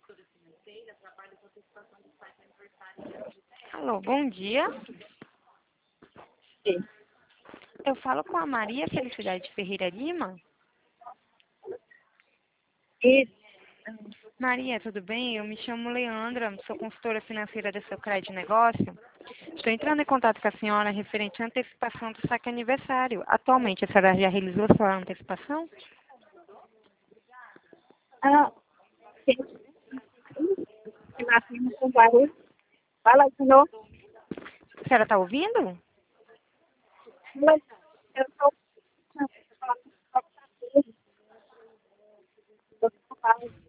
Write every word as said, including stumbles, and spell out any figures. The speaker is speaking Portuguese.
Alô, bom dia. Sim. Eu falo com a Maria Felicidade Ferreira Lima. Isso. Maria, tudo bem? Eu me chamo Leandra, sou consultora financeira da Socrate Negócio. Estou entrando em contato com a senhora referente à antecipação do saque aniversário. Atualmente, a senhora já realizou sua antecipação? Ah, sim. Que nós temos com barulho. Fala de novo. A senhora está ouvindo? Mas eu estou...